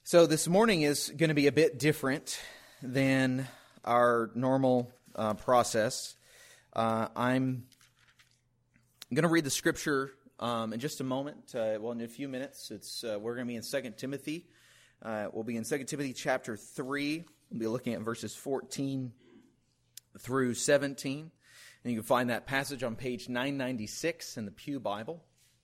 So this morning is going to be a bit different than our normal process. I'm going to read the scripture in just a moment. In a few minutes. We're going to be in 2 Timothy. We'll be in 2 Timothy chapter 3. We'll be looking at verses 14 through 17. And you can find that passage on page 996 in the Pew Bible.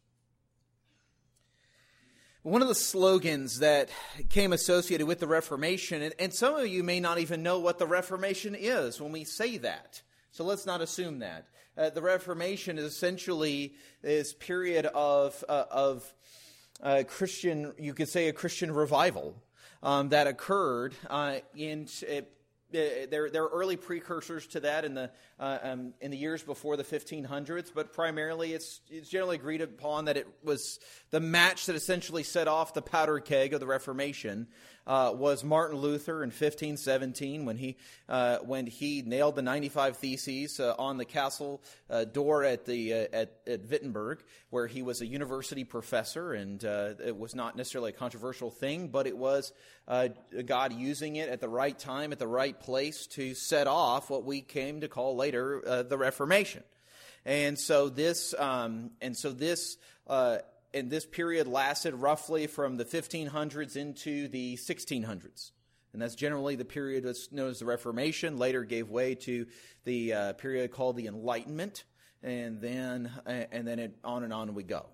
One of the slogans that came associated with the Reformation, and some of you may not even know what the Reformation is when we say that. So let's not assume that. The Reformation is essentially this period of Christian, you could say a Christian revival that occurred in there are early precursors to that in the years before the 1500s, but primarily it's generally agreed upon that it was the match that essentially set off the powder keg of the Reformation was Martin Luther in 1517 when he nailed the 95 Theses on the castle door at Wittenberg, where he was a university professor, and it was not necessarily a controversial thing, but it was God using it at the right time, at the right place to set off what we came to call later the Reformation. And so this period lasted roughly from the 1500s into the 1600s. And that's generally the period that's known as the Reformation. Later gave way to the period called the Enlightenment, and then on and on we go.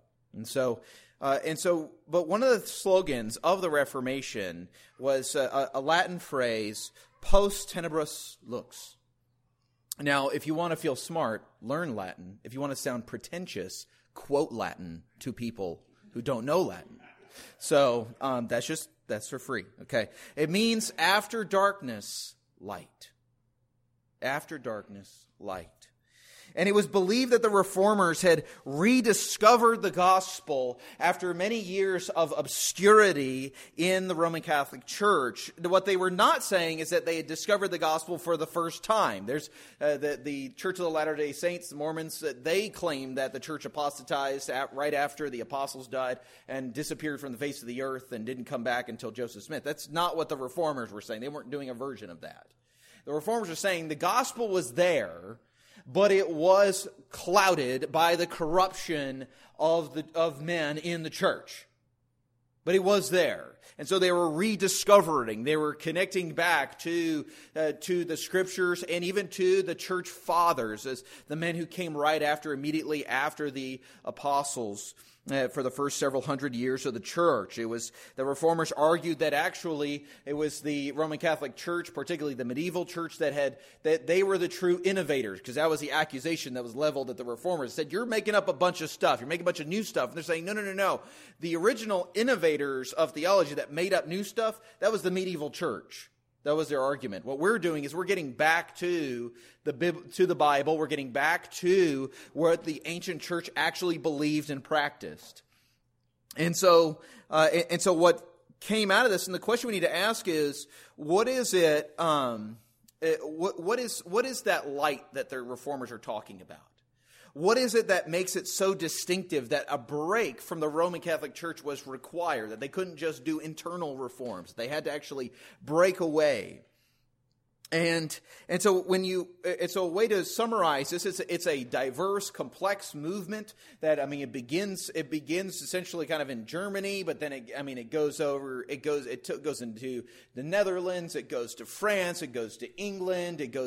But one of the slogans of the Reformation was a Latin phrase, post tenebras lux. Now, if you want to feel smart, learn Latin. If you want to sound pretentious, quote Latin to people who don't know Latin. So that's for free. Okay. It means after darkness, light. After darkness, light. And it was believed that the Reformers had rediscovered the gospel after many years of obscurity in the Roman Catholic Church. What they were not saying is that they had discovered the gospel for the first time. There's the Church of the Latter-day Saints, the Mormons, they claim that the church apostatized right after the apostles died and disappeared from the face of the earth and didn't come back until Joseph Smith. That's not what the Reformers were saying. They weren't doing a version of that. The Reformers were saying the gospel was there, but it was clouded by the corruption of men in the church. But it was there. And so they were rediscovering, they were connecting back to the scriptures and even to the church fathers as the men who came immediately after the apostles for the first several hundred years of the church. It was the Reformers argued that actually it was the Roman Catholic Church, particularly the medieval church, that they were the true innovators, because that was the accusation that was leveled at the Reformers. It said, you're making up a bunch of stuff. You're making a bunch of new stuff. And they're saying, no. The original innovators of theology that made up new stuff, that was the medieval church. That was their argument. What we're doing is we're getting back to the Bible. We're getting back to what the ancient church actually believed and practiced. And so what came out of this, and the question we need to ask is, what is it? What is that light that the Reformers are talking about? What is it that makes it so distinctive that a break from the Roman Catholic Church was required, that they couldn't just do internal reforms? They had to actually break away. And so a way to summarize this is it's a diverse, complex movement that, it begins essentially kind of in Germany, but then it goes into the Netherlands, it goes to France, it goes to England, it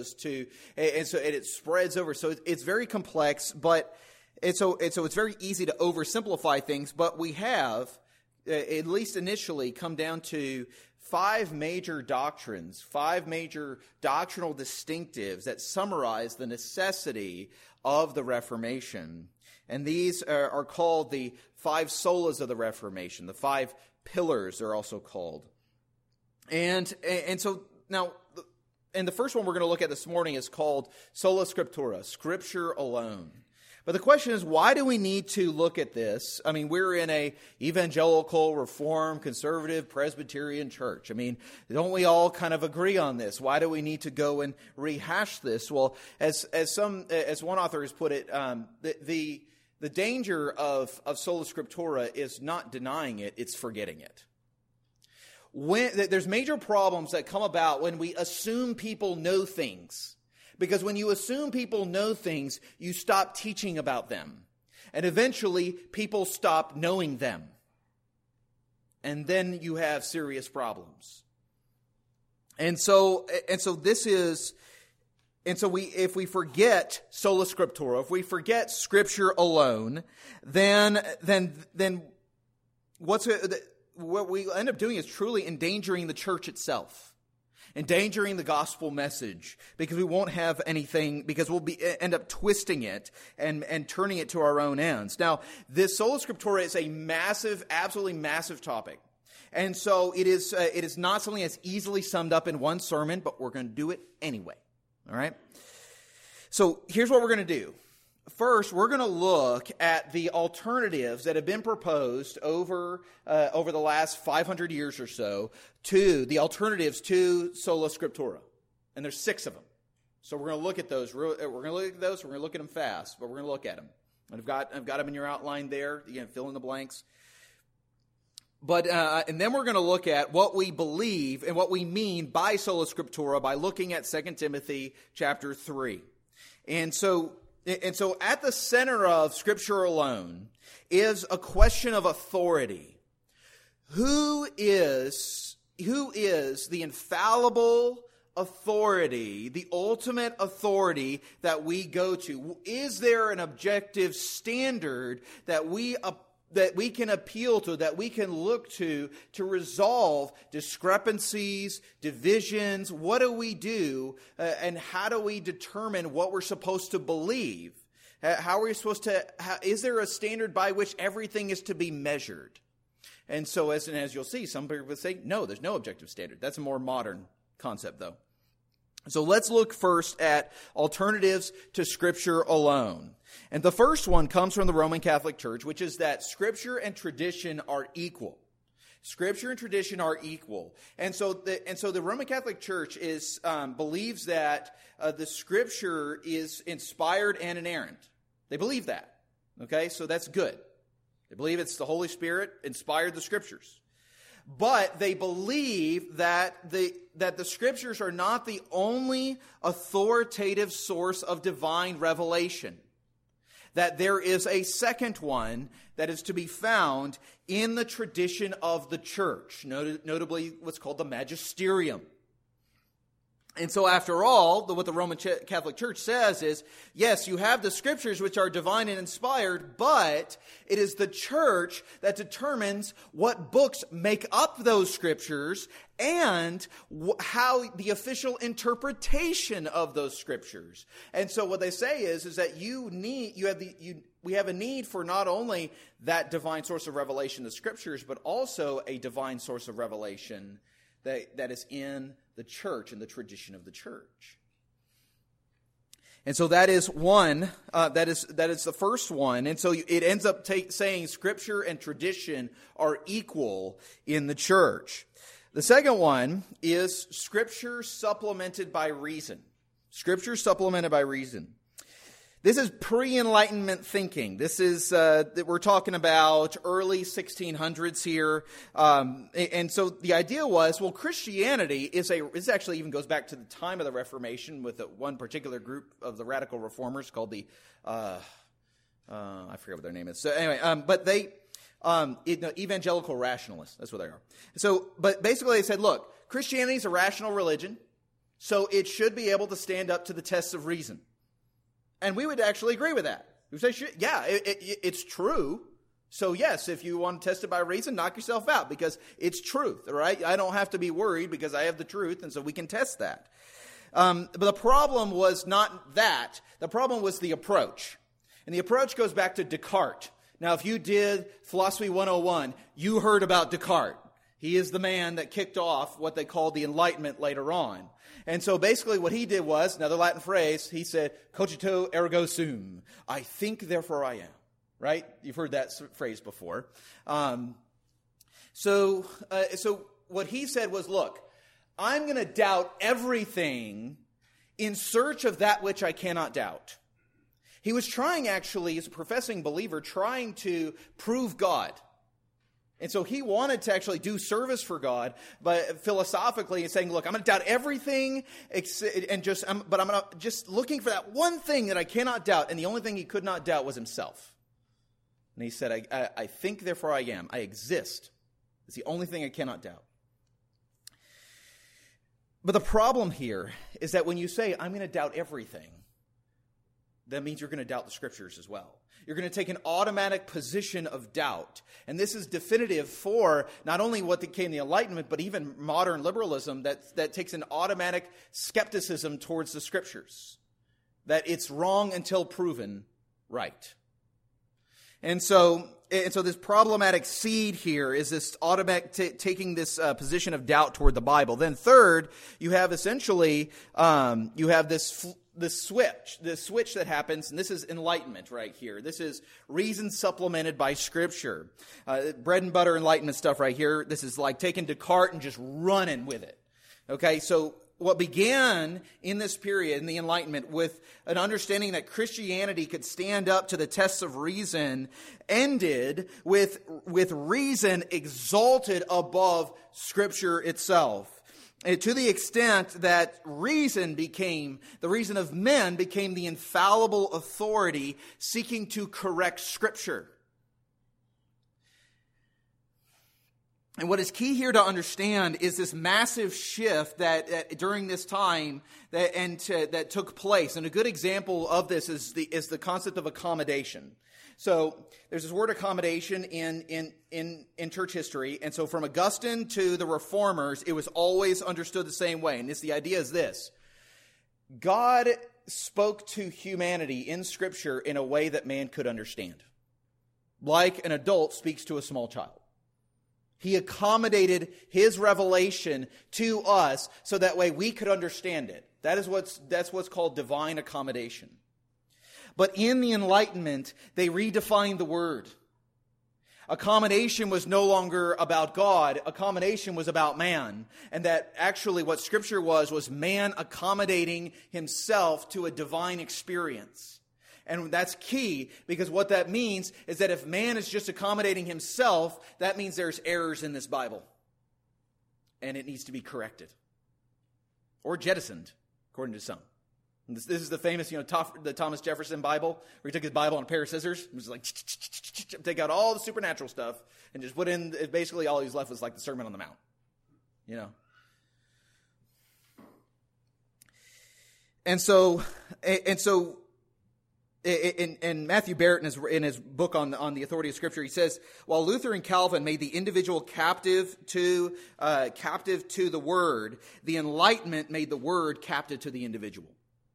spreads over. So it's very complex, but it's very easy to oversimplify things, but we have, at least initially, come down to five major doctrines, five major doctrinal distinctives that summarize the necessity of the Reformation. And these are called the five solas of the Reformation. The five pillars are also called. And so now, and the first one we're going to look at this morning is called Sola Scriptura, Scripture alone. But the question is, why do we need to look at this? We're in a evangelical, reformed, conservative, Presbyterian church. Don't we all kind of agree on this? Why do we need to go and rehash this? Well, as one author has put it, the danger of Sola Scriptura is not denying it, it's forgetting it. there's major problems that come about when we assume people know things. Because when you assume people know things, you stop teaching about them. And eventually, people stop knowing them. And then you have serious problems. And so if we forget sola scriptura, if we forget Scripture alone, then what we end up doing is truly endangering the church itself. Endangering the gospel message, because we won't have anything, because we'll end up twisting it and turning it to our own ends. Now, this sola scriptura is a massive, absolutely massive topic. And so it is not something that's easily summed up in one sermon, but we're going to do it anyway. All right? So here's what we're going to do. First, we're going to look at the alternatives that have been proposed over the last 500 years or so to the alternatives to sola scriptura. And there's 6 of them. So we're going to look at those. We're going to look at those. We're going to look at them fast, but we're going to look at them. And I've got them in your outline there. You can fill in the blanks. But and then we're going to look at what we believe and what we mean by sola scriptura by looking at 2 Timothy chapter 3. And so at the center of Scripture alone is a question of authority. Who is the infallible authority, the ultimate authority that we go to? Is there an objective standard that we can appeal to, that we can look to resolve discrepancies, divisions? What do we do, and how do we determine what we're supposed to believe? How are we supposed to? Is there a standard by which everything is to be measured? And so, as you'll see, some people would say, no, there's no objective standard. That's a more modern concept, though. So let's look first at alternatives to Scripture alone. And the first one comes from the Roman Catholic Church, which is that Scripture and tradition are equal. Scripture and tradition are equal. And so the Roman Catholic Church believes that the Scripture is inspired and inerrant. They believe that. Okay, so that's good. They believe it's the Holy Spirit inspired the Scriptures. But they believe that the Scriptures are not the only authoritative source of divine revelation. That there is a second one that is to be found in the tradition of the church, notably what's called the magisterium. And so after all, what the Roman Catholic Church says is, yes, you have the Scriptures which are divine and inspired, but it is the church that determines what books make up those Scriptures and how the official interpretation of those Scriptures. And so what they say is that we have a need for not only that divine source of revelation, the Scriptures, but also a divine source of revelation that is in the church and the tradition of the church. And so that is one, that is the first one. And so it ends up saying Scripture and tradition are equal in the church. The second one is Scripture supplemented by reason. Scripture supplemented by reason. This is pre-Enlightenment thinking. This is, we're talking about early 1600s here. And so the idea was, well, Christianity this actually even goes back to the time of the Reformation with one particular group of the radical reformers called the, I forget what their name is. So anyway, but they, evangelical rationalists, that's what they are. So, but basically they said, look, Christianity is a rational religion, so it should be able to stand up to the tests of reason. And we would actually agree with that. We would say, yeah, it's true. So yes, if you want to test it by reason, knock yourself out because it's truth, all right? I don't have to be worried because I have the truth, and so we can test that. But the problem was not that. The problem was the approach. And the approach goes back to Descartes. Now, if you did Philosophy 101, you heard about Descartes. He is the man that kicked off what they called the Enlightenment later on. And so basically what he did was, another Latin phrase, he said, cogito ergo sum. I think, therefore I am. Right? You've heard that phrase before. So what he said was, look, I'm going to doubt everything in search of that which I cannot doubt. He was trying actually, as a professing believer, trying to prove God. And so he wanted to actually do service for God, but philosophically saying, look, I'm going to doubt everything, but I'm just looking for that one thing that I cannot doubt. And the only thing he could not doubt was himself. And he said, I think, therefore I am. I exist. It's the only thing I cannot doubt. But the problem here is that when you say, I'm going to doubt everything, that means you're going to doubt the Scriptures as well. You're going to take an automatic position of doubt. And this is definitive for not only what became the Enlightenment, but even modern liberalism that takes an automatic skepticism towards the Scriptures. That it's wrong until proven right. And so this problematic seed here is this automatic taking this position of doubt toward the Bible. Then third, you have essentially, you have this switch that happens, and this is enlightenment right here. This is reason supplemented by Scripture. Bread and butter enlightenment stuff right here. This is like taking Descartes and just running with it. Okay, so what began in this period, in the Enlightenment, with an understanding that Christianity could stand up to the tests of reason, ended with reason exalted above Scripture itself. To the extent that the reason of men became the infallible authority seeking to correct Scripture. And what is key here to understand is this massive shift that during this time that took place. And a good example of this is the concept of accommodation. So there's this word accommodation in church history. And so from Augustine to the Reformers, it was always understood the same way. And the idea is this: God spoke to humanity in Scripture in a way that man could understand, like an adult speaks to a small child. He accommodated his revelation to us so that way we could understand it. That's what's called divine accommodation. But in the Enlightenment, they redefined the word. Accommodation was no longer about God. Accommodation was about man. And that actually what Scripture was man accommodating himself to a divine experience. And that's key, because what that means is that if man is just accommodating himself, that means there's errors in this Bible. And it needs to be corrected. Or jettisoned, according to some. And this is the famous, the Thomas Jefferson Bible, where he took his Bible on a pair of scissors and was like, take out all the supernatural stuff and just put in, basically all he was left was like the Sermon on the Mount. And so in Matthew Barrett, in his book on the authority of Scripture, he says, while Luther and Calvin made the individual captive to the Word, the Enlightenment made the Word captive to the individual.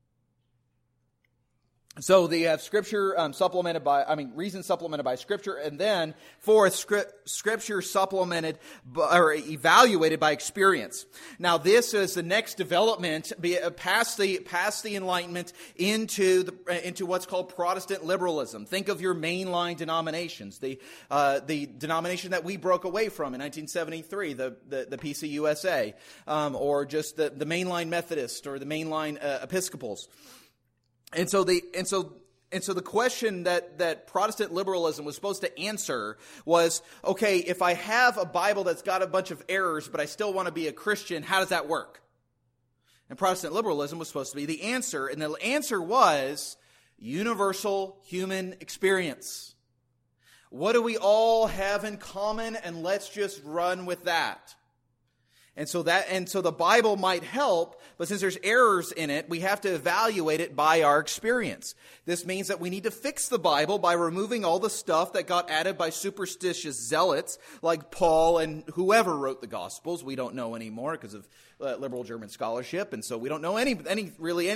So they have Scripture reason supplemented by Scripture, and then fourth, Scripture supplemented or evaluated by experience. Now this is the next development past the Enlightenment into what's called Protestant liberalism. Think of your mainline denominations, the denomination that we broke away from in 1973, the PCUSA, or just the mainline Methodist or the mainline Episcopals. And so the question that Protestant liberalism was supposed to answer was, okay, if I have a Bible that's got a bunch of errors, but I still want to be a Christian, how does that work? And Protestant liberalism was supposed to be the answer. And the answer was universal human experience. What do we all have in common? And let's just run with that. And so the Bible might help, but since there's errors in it, we have to evaluate it by our experience. This means that we need to fix the Bible by removing all the stuff that got added by superstitious zealots like Paul and whoever wrote the Gospels. We don't know anymore because of liberal German scholarship, and so we don't know anybody.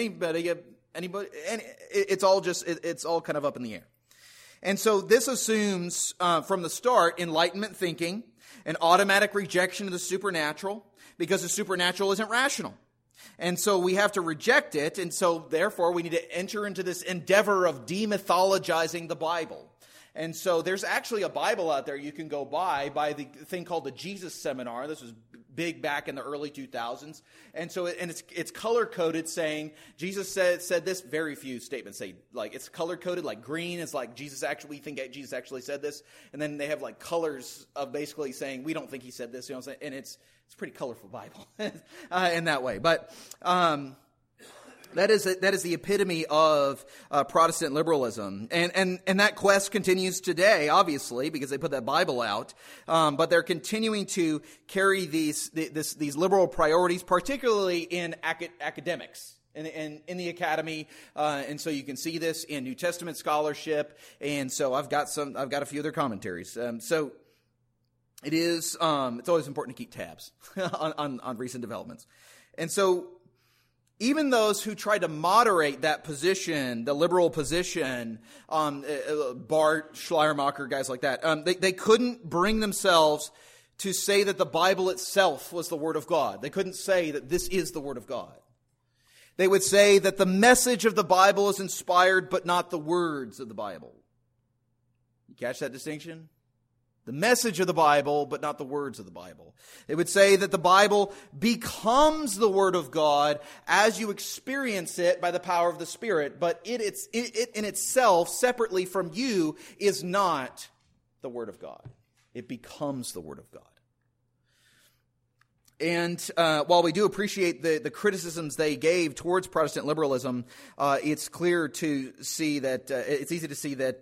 It's all kind of up in the air. And so this assumes from the start Enlightenment thinking, an automatic rejection of the supernatural, because the supernatural isn't rational. And so we have to reject it, and so therefore we need to enter into this endeavor of demythologizing the Bible. And so there's actually a Bible out there you can go by the thing called the Jesus Seminar. This was big back in the early 2000s. And so it's color-coded saying, Jesus said this. Very few statements say, like, it's color-coded, like green is like we think Jesus actually said this. And then they have like colors of basically saying, we don't think he said this, you know what I'm saying? And it's a pretty colorful Bible in that way. But that is the epitome of Protestant liberalism, and that quest continues today, obviously, because they put that Bible out. But they're continuing to carry these liberal priorities, particularly in academics, in the academy, and so you can see this in New Testament scholarship. And so I've got a few other commentaries. So it is it's always important to keep tabs on recent developments, and so. Even those who tried to moderate that position, the liberal position, Barth, Schleiermacher, guys like that, they couldn't bring themselves to say that the Bible itself was the Word of God. They couldn't say that this is the Word of God. They would say that the message of the Bible is inspired, but not the words of the Bible. You catch that distinction? The message of the Bible, but not the words of the Bible. They would say that the Bible becomes the Word of God as you experience it by the power of the Spirit, but it in itself, separately from you, is not the Word of God. It becomes the Word of God. And while we do appreciate the criticisms they gave towards Protestant liberalism, it's clear to see that it's easy to see that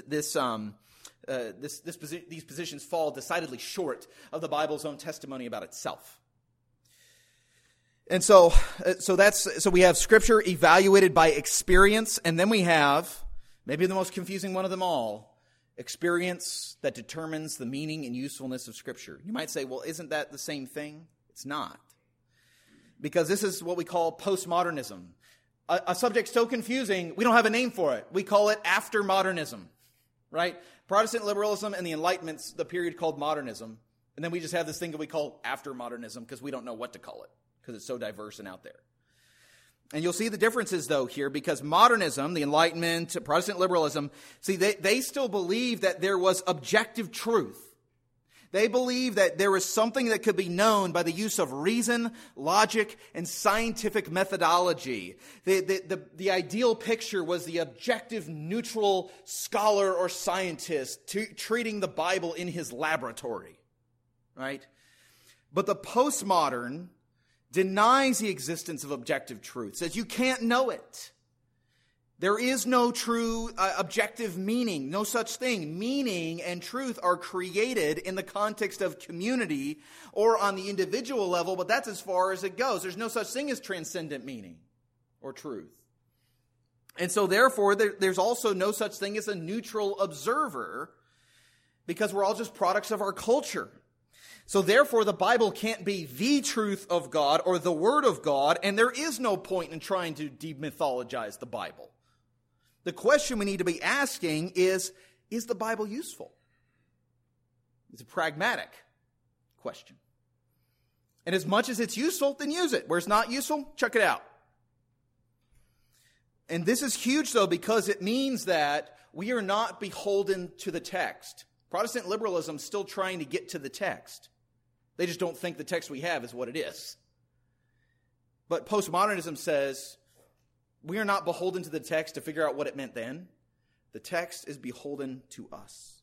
these positions fall decidedly short of the Bible's own testimony about itself. And so we have Scripture evaluated by experience, and then we have, maybe the most confusing one of them all, experience that determines the meaning and usefulness of Scripture. You might say, well, isn't that the same thing? It's not. Because this is what we call postmodernism. A subject so confusing, we don't have a name for it. We call it aftermodernism, right? Protestant liberalism and the Enlightenment, the period called modernism. And then we just have this thing that we call aftermodernism because we don't know what to call it because it's so diverse and out there. And you'll see the differences, though, here, because modernism, the Enlightenment, Protestant liberalism, see, they still believe that there was objective truth. They believe that there was something that could be known by the use of reason, logic, and scientific methodology. The ideal picture was the objective, neutral scholar or scientist treating the Bible in his laboratory, right? But the postmodern denies the existence of objective truth, says you can't know it. There is no true objective meaning, no such thing. Meaning and truth are created in the context of community or on the individual level, but that's as far as it goes. There's no such thing as transcendent meaning or truth. And so therefore, there's also no such thing as a neutral observer because we're all just products of our culture. So therefore, the Bible can't be the truth of God or the Word of God, and there is no point in trying to demythologize the Bible. The question we need to be asking is the Bible useful? It's a pragmatic question. And as much as it's useful, then use it. Where it's not useful, check it out. And this is huge, though, because it means that we are not beholden to the text. Protestant liberalism is still trying to get to the text. They just don't think the text we have is what it is. But postmodernism says we are not beholden to the text to figure out what it meant then. The text is beholden to us.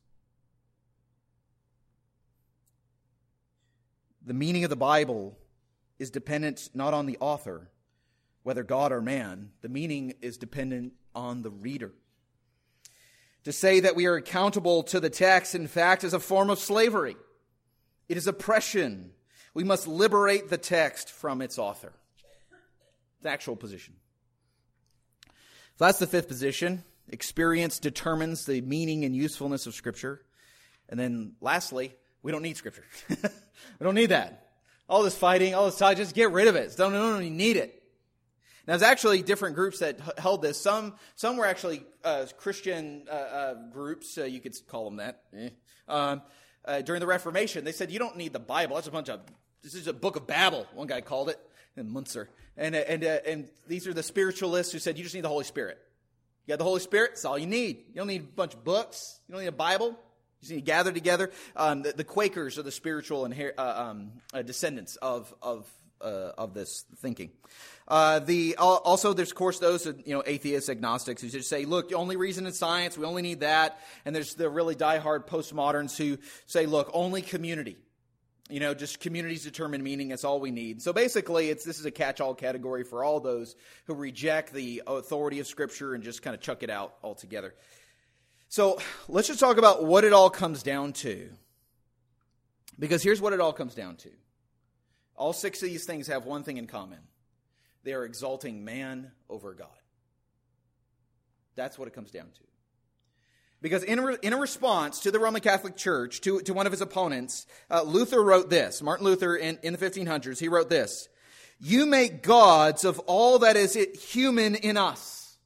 The meaning of the Bible is dependent not on the author, whether God or man. The meaning is dependent on the reader. To say that we are accountable to the text, in fact, is a form of slavery. It is oppression. We must liberate the text from its author. The actual position. So that's the fifth position. Experience determines the meaning and usefulness of Scripture. And then lastly, we don't need Scripture. We don't need that. All this fighting, all this talk, just get rid of it. Don't even need it. Now, there's actually different groups that held this. Some were actually Christian groups, you could call them that. During the Reformation, they said, you don't need the Bible. This is a book of Babel, one guy called it, and Munzer. And these are the spiritualists who said, you just need the Holy Spirit. You got the Holy Spirit, that's all you need. You don't need a bunch of books. You don't need a Bible. You see, gather together. The Quakers are the spiritual descendants of this thinking. Also, there's of course those atheists, agnostics who just say, look, the only reason in science, we only need that. And there's the really diehard postmoderns who say, look, only community. Just communities determine meaning. That's all we need. So basically, this is a catch-all category for all those who reject the authority of Scripture and just kind of chuck it out altogether. So let's just talk about what it all comes down to. Because here's what it all comes down to. All 6 of these things have one thing in common. They are exalting man over God. That's what it comes down to. Because in a response to the Roman Catholic Church, to one of his opponents, Luther wrote this. Martin Luther in the 1500s, he wrote this. You make gods of all that is human in us,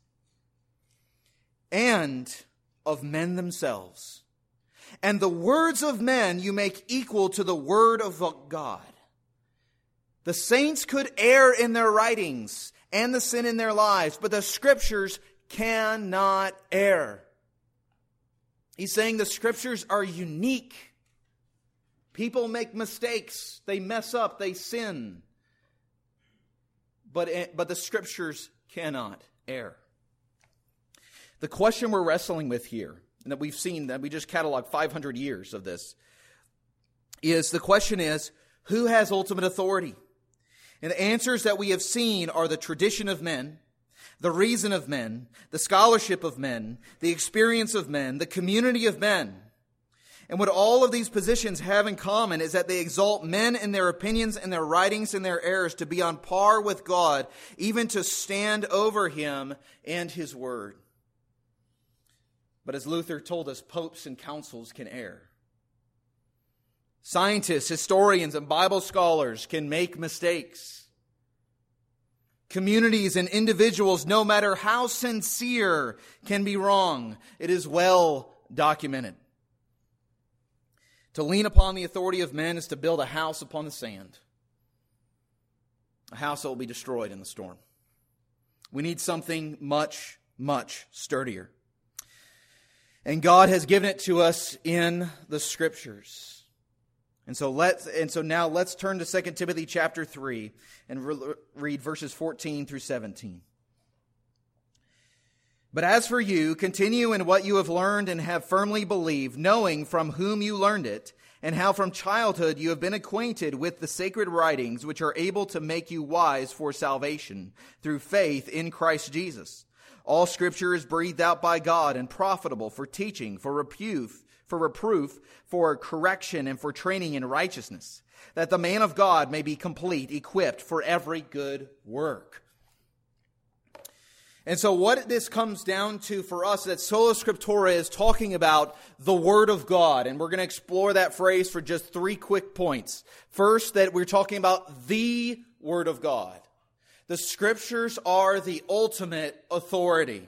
and of men themselves. And the words of men you make equal to the word of God. The saints could err in their writings and the sin in their lives, but the Scriptures cannot err. He's saying the Scriptures are unique. People make mistakes. They mess up. They sin. But the Scriptures cannot err. The question we're wrestling with here, and that we've seen, that we just cataloged 500 years of this, the question is, who has ultimate authority? And the answers that we have seen are the tradition of men, the reason of men, the scholarship of men, the experience of men, the community of men. And what all of these positions have in common is that they exalt men in their opinions and their writings and their errors to be on par with God, even to stand over Him and His Word. But as Luther told us, popes and councils can err. Scientists, historians, and Bible scholars can make mistakes. Communities and individuals, no matter how sincere, can be wrong. It is well documented. To lean upon the authority of men is to build a house upon the sand. A house that will be destroyed in the storm. We need something much, much sturdier. And God has given it to us in the Scriptures. And so now let's turn to 2 Timothy chapter 3 and read verses 14 through 17. But as for you, continue in what you have learned and have firmly believed, knowing from whom you learned it, and how from childhood you have been acquainted with the sacred writings, which are able to make you wise for salvation through faith in Christ Jesus. All Scripture is breathed out by God and profitable for teaching, for reproof, for correction, and for training in righteousness, that the man of God may be complete, equipped for every good work. And so what this comes down to for us, that Sola Scriptura is talking about the Word of God. And we're going to explore that phrase for just 3 quick points. First, that we're talking about the Word of God. The Scriptures are the ultimate authority.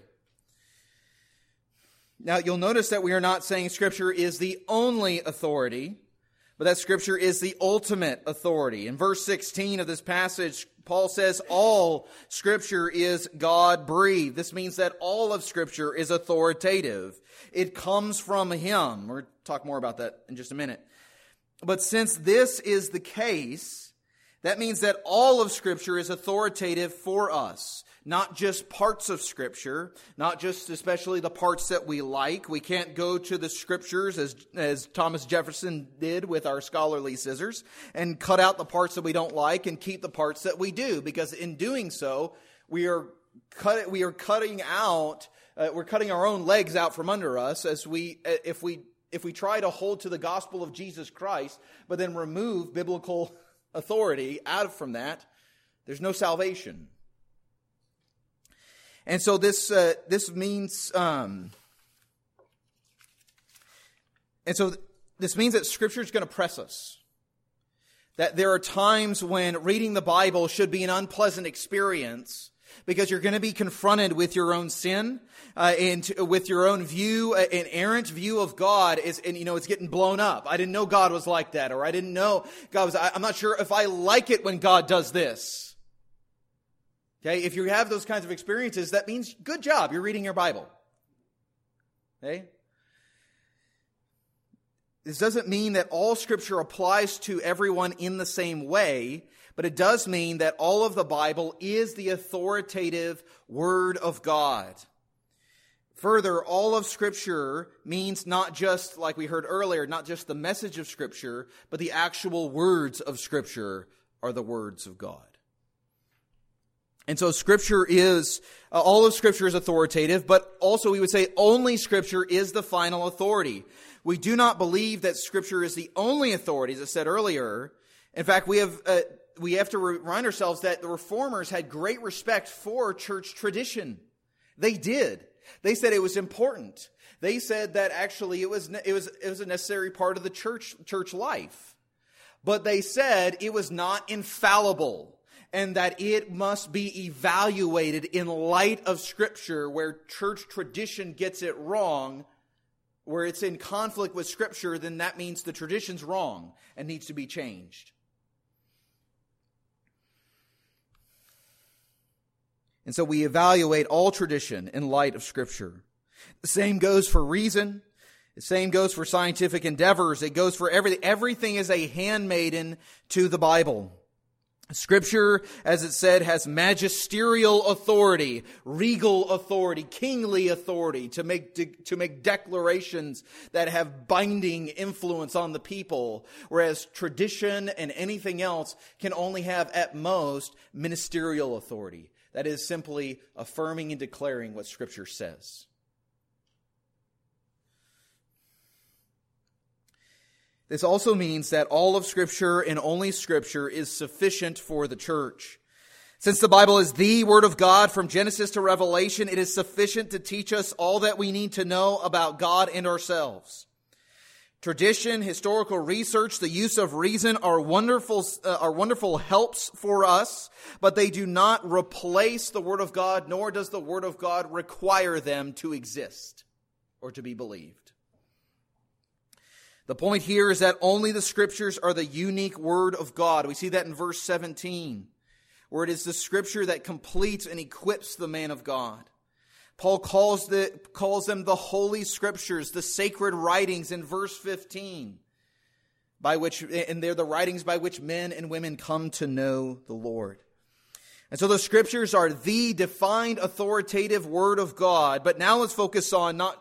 Now, you'll notice that we are not saying Scripture is the only authority, but that Scripture is the ultimate authority. In verse 16 of this passage, Paul says all Scripture is God-breathed. This means that all of Scripture is authoritative. It comes from Him. We'll talk more about that in just a minute. But since this is the case, that means that all of Scripture is authoritative for us. Not just parts of Scripture, not just especially the parts that we like. We can't go to the Scriptures as Thomas Jefferson did with our scholarly scissors and cut out the parts that we don't like and keep the parts that we do, because in doing so, we're cutting our own legs out from under us if we try to hold to the gospel of Jesus Christ, but then remove biblical authority out from that. There's no salvation. And so this means that Scripture is going to press us. That there are times when reading the Bible should be an unpleasant experience, because you're going to be confronted with your own sin and with your own view, an errant view of God it's getting blown up. I didn't know God was like that, or I didn't know God was. I'm not sure if I like it when God does this. Okay, if you have those kinds of experiences, that means good job, you're reading your Bible. Okay? This doesn't mean that all Scripture applies to everyone in the same way, but it does mean that all of the Bible is the authoritative Word of God. Further, all of Scripture means not just, like we heard earlier, not just the message of Scripture, but the actual words of Scripture are the words of God. And so Scripture is, all of Scripture is authoritative, but also we would say only Scripture is the final authority. We do not believe that Scripture is the only authority, as I said earlier. In fact, we have to remind ourselves that the Reformers had great respect for church tradition. They did. They said it was important. They said that actually it was a necessary part of the church life. But they said it was not infallible, and that it must be evaluated in light of Scripture. Where church tradition gets it wrong, where it's in conflict with Scripture, then that means the tradition's wrong and needs to be changed. And so we evaluate all tradition in light of Scripture. The same goes for reason. The same goes for scientific endeavors. It goes for everything. Everything is a handmaiden to the Bible. Scripture, as it said, has magisterial authority, regal authority, kingly authority to make declarations that have binding influence on the people, whereas tradition and anything else can only have at most ministerial authority. That is simply affirming and declaring what Scripture says. This also means that all of Scripture and only Scripture is sufficient for the church. Since the Bible is the Word of God from Genesis to Revelation, it is sufficient to teach us all that we need to know about God and ourselves. Tradition, historical research, the use of reason are wonderful helps for us, but they do not replace the Word of God, nor does the Word of God require them to exist or to be believed. The point here is that only the Scriptures are the unique Word of God. We see that in verse 17, where it is the Scripture that completes and equips the man of God. Paul calls them the Holy Scriptures, the sacred writings in verse 15, and they're the writings by which men and women come to know the Lord. And so the Scriptures are the defined authoritative Word of God. But now let's focus on not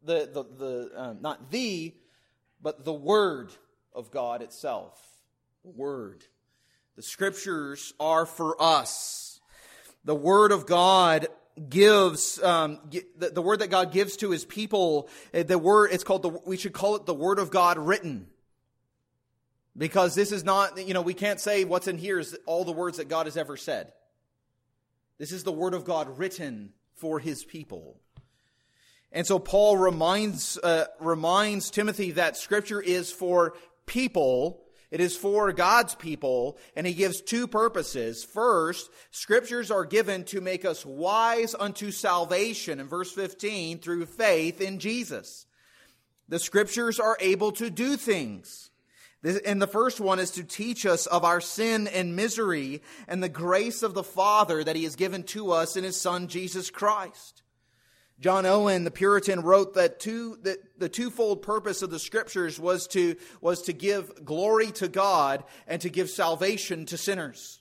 but the Word of God itself. The Word. The Scriptures are for us. The Word of God gives, the Word that God gives to His people, we should call it the Word of God written. Because this is not, we can't say what's in here is all the words that God has ever said. This is the Word of God written for His people. And so Paul reminds Timothy that Scripture is for people. It is for God's people, and he gives two purposes. First, Scriptures are given to make us wise unto salvation, in verse 15, through faith in Jesus. The Scriptures are able to do things. And the first one is to teach us of our sin and misery and the grace of the Father that He has given to us in His Son, Jesus Christ. John Owen, the Puritan, wrote that the twofold purpose of the Scriptures was to give glory to God and to give salvation to sinners.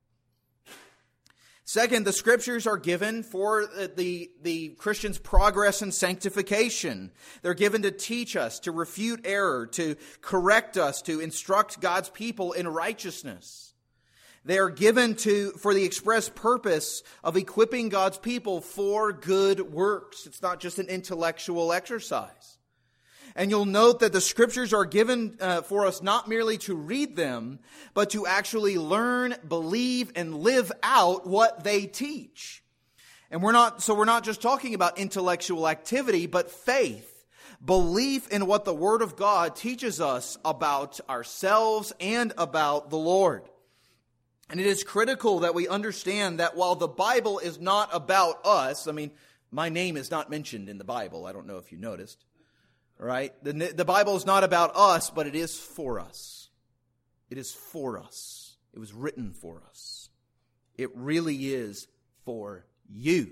Second, the Scriptures are given for the Christian's progress and sanctification. They're given to teach us, to refute error, to correct us, to instruct God's people in righteousness. They are given for the express purpose of equipping God's people for good works. It's not just an intellectual exercise. And you'll note that the Scriptures are given for us not merely to read them, but to actually learn, believe, and live out what they teach. And we're not just talking about intellectual activity, but faith, belief in what the Word of God teaches us about ourselves and about the Lord. And it is critical that we understand that while the Bible is not about us, my name is not mentioned in the Bible. I don't know if you noticed. Right? The Bible is not about us, but it is for us. It is for us. It was written for us. It really is for you,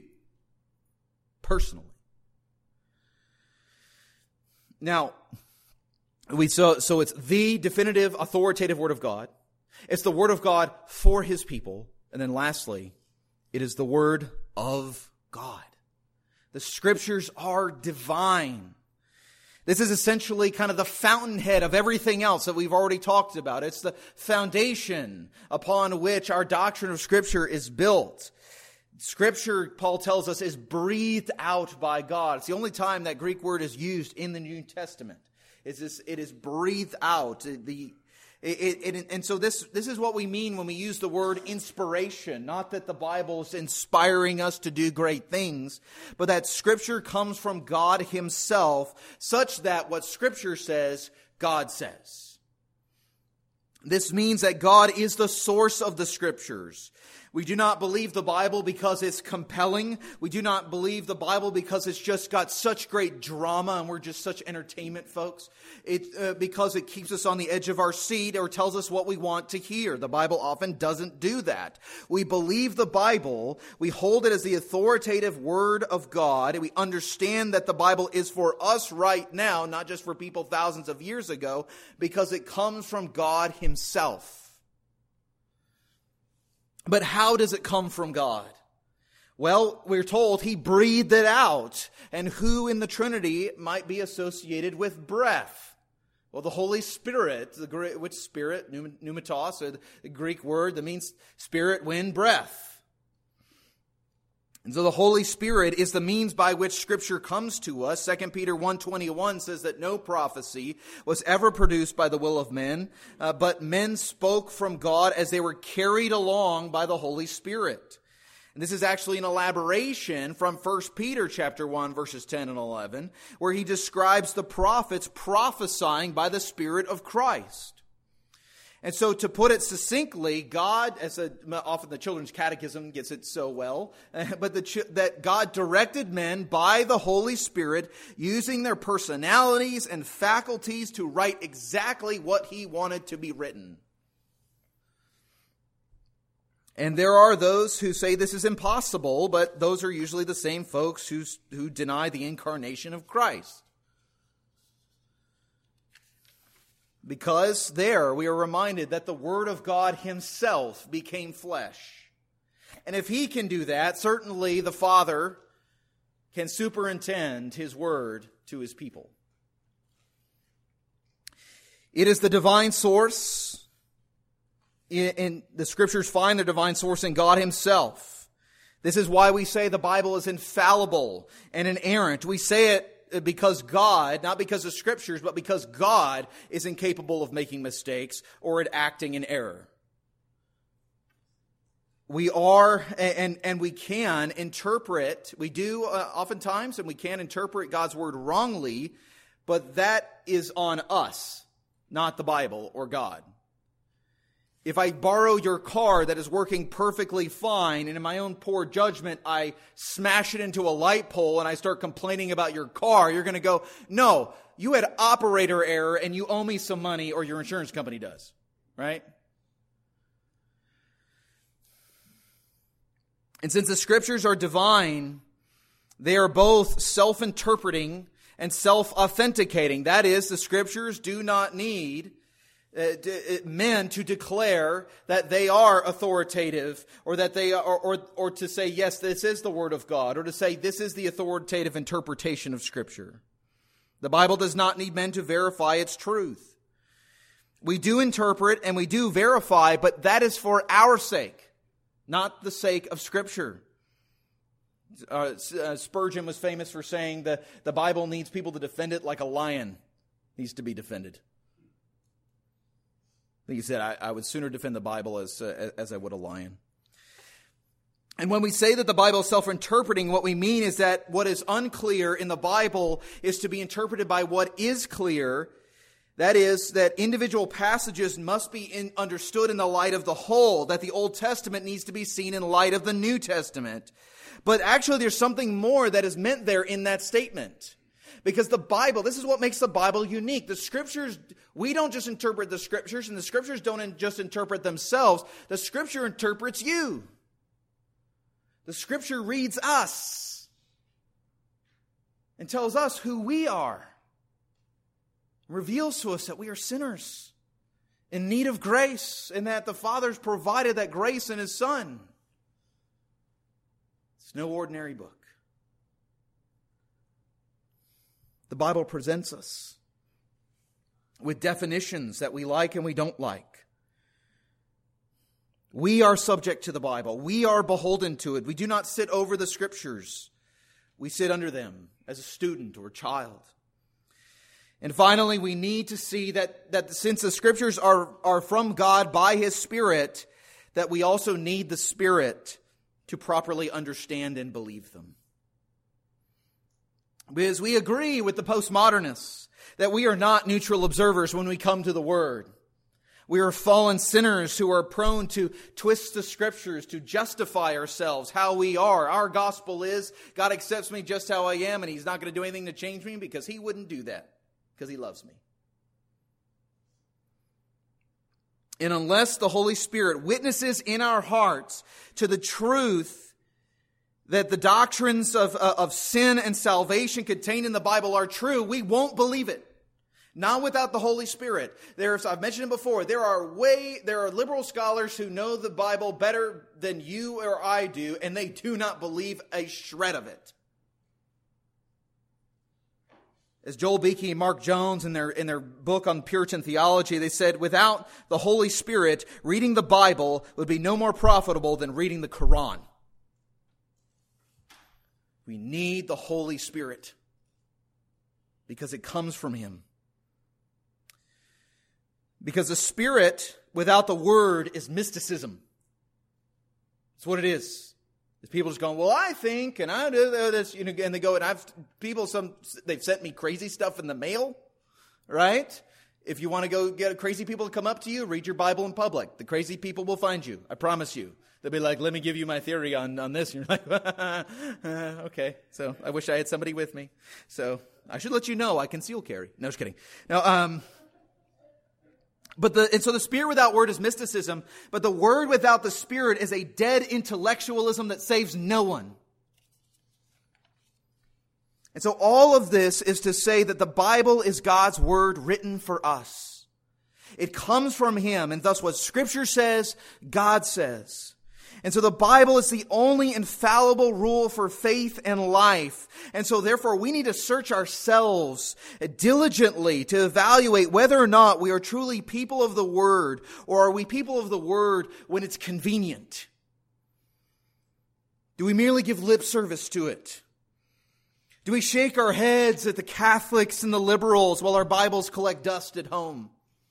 personally. Now, So it's the definitive, authoritative Word of God. It's the Word of God for His people. And then lastly, it is the Word of God. The Scriptures are divine. This is essentially kind of the fountainhead of everything else that we've already talked about. It's the foundation upon which our doctrine of Scripture is built. Scripture, Paul tells us, is breathed out by God. It's the only time that Greek word is used in the New Testament. It is breathed out. And so this is what we mean when we use the word inspiration. Not that the Bible is inspiring us to do great things, but that Scripture comes from God Himself, such that what Scripture says, God says. This means that God is the source of the Scriptures. We do not believe the Bible because it's compelling. We do not believe the Bible because it's just got such great drama and we're just such entertainment folks. Because it keeps us on the edge of our seat or tells us what we want to hear. The Bible often doesn't do that. We believe the Bible. We hold it as the authoritative Word of God. And we understand that the Bible is for us right now, not just for people thousands of years ago, because it comes from God Himself. But how does it come from God? Well, we're told He breathed it out. And who in the Trinity might be associated with breath? Well, the Holy Spirit, which spirit, pneumatos, or the Greek word that means spirit, wind, breath. And so the Holy Spirit is the means by which Scripture comes to us. 2 Peter 1:21 says that no prophecy was ever produced by the will of men, but men spoke from God as they were carried along by the Holy Spirit. And this is actually an elaboration from 1 Peter chapter 1, verses 10 and 11, where he describes the prophets prophesying by the Spirit of Christ. And so to put it succinctly, God, often the Children's Catechism gets it so well, but that God directed men by the Holy Spirit using their personalities and faculties to write exactly what He wanted to be written. And there are those who say this is impossible, but those are usually the same folks who deny the incarnation of Christ. Because there we are reminded that the Word of God Himself became flesh. And if He can do that, certainly the Father can superintend His Word to His people. It is the divine source. In the Scriptures find their divine source in God Himself. This is why we say the Bible is infallible and inerrant. We say it because God, not because of Scriptures, but because God is incapable of making mistakes or at acting in error. We are, and we can interpret, we do oftentimes, and we can interpret God's Word wrongly, but that is on us, not the Bible or God. If I borrow your car that is working perfectly fine, and in my own poor judgment, I smash it into a light pole and I start complaining about your car, you're going to go, no, you had operator error and you owe me some money, or your insurance company does, right? And since the Scriptures are divine, they are both self-interpreting and self-authenticating. That is, the Scriptures do not need men to declare that they are authoritative, or that they are, or to say, yes, this is the Word of God, or to say this is the authoritative interpretation of Scripture. The Bible does not need men to verify its truth. We do interpret and we do verify, but that is for our sake, not the sake of Scripture. Spurgeon was famous for saying that the Bible needs people to defend it like a lion needs to be defended. I think he said, I would sooner defend the Bible as I would a lion. And when we say that the Bible is self-interpreting, what we mean is that what is unclear in the Bible is to be interpreted by what is clear. That is, that individual passages must be understood in the light of the whole, that the Old Testament needs to be seen in light of the New Testament. But actually there's something more that is meant there in that statement. Because the Bible, this is what makes the Bible unique. The Scriptures, we don't just interpret the Scriptures, and the Scriptures don't just interpret themselves. The Scripture interprets you. The Scripture reads us and tells us who we are. reveals to us that we are sinners in need of grace, and that the Father's provided that grace in His Son. It's no ordinary book. The Bible presents us with definitions that we like and we don't like. We are subject to the Bible. We are beholden to it. We do not sit over the Scriptures. We sit under them as a student or a child. And finally, we need to see that since the Scriptures are from God by His Spirit, that we also need the Spirit to properly understand and believe them. Because we agree with the postmodernists that we are not neutral observers when we come to the Word. We are fallen sinners who are prone to twist the Scriptures to justify ourselves, how we are. Our gospel is, God accepts me just how I am, and He's not going to do anything to change me because He wouldn't do that, because He loves me. And unless the Holy Spirit witnesses in our hearts to the truth that the doctrines of sin and salvation contained in the Bible are true, we won't believe it. Not without the Holy Spirit. I've mentioned it before, there are liberal scholars who know the Bible better than you or I do, and they do not believe a shred of it. As Joel Beakey and Mark Jones in their book on Puritan theology, they said, without the Holy Spirit, reading the Bible would be no more profitable than reading the Quran. We need the Holy Spirit because it comes from Him. Because the Spirit without the Word is mysticism. That's what it is. It's people just going, well, I think, and I do this, and they go, and they've sent me crazy stuff in the mail, right? If you want to go get crazy people to come up to you, read your Bible in public. The crazy people will find you. I promise you. They'll be like, let me give you my theory on this. And you're like, okay. So I wish I had somebody with me. So I should let you know I conceal carry. No, just kidding. No, so the Spirit without Word is mysticism, but the Word without the Spirit is a dead intellectualism that saves no one. And so all of this is to say that the Bible is God's Word written for us. It comes from Him, and thus what Scripture says, God says. And so the Bible is the only infallible rule for faith and life. And so therefore we need to search ourselves diligently to evaluate whether or not we are truly people of the Word, or are we people of the Word when it's convenient? Do we merely give lip service to it? Do we shake our heads at the Catholics and the liberals while our Bibles collect dust at home?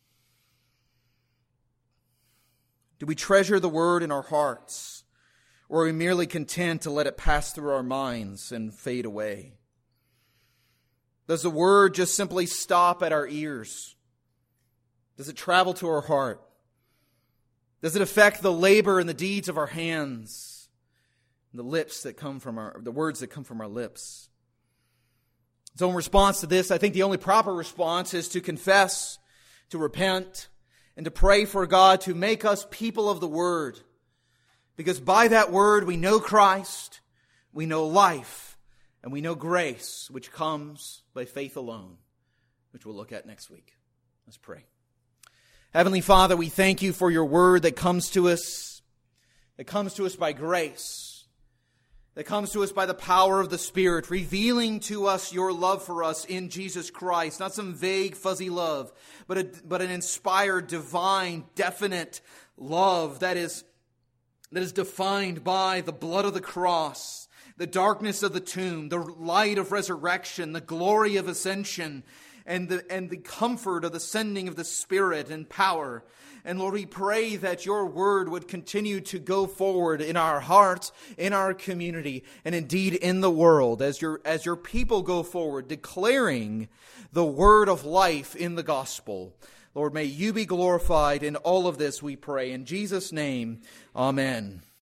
Do we treasure the Word in our hearts, or are we merely content to let it pass through our minds and fade away? Does the Word just simply stop at our ears? Does it travel to our heart? Does it affect the labor and the deeds of our hands, and the words that come from our lips? So in response to this, I think the only proper response is to confess, to repent, and to pray for God to make us people of the Word. Because by that Word we know Christ, we know life, and we know grace, which comes by faith alone, which we'll look at next week. Let's pray. Heavenly Father, we thank You for Your Word that comes to us by grace, that comes to us by the power of the Spirit, revealing to us Your love for us in Jesus Christ. Not some vague, fuzzy love, but an inspired, divine, definite love that is defined by the blood of the cross, the darkness of the tomb, the light of resurrection, the glory of ascension, and the comfort of the sending of the Spirit and power. And Lord, we pray that Your Word would continue to go forward in our hearts, in our community, and indeed in the world as Your people go forward, declaring the word of life in the gospel. Lord, may You be glorified in all of this, we pray. In Jesus' name, amen.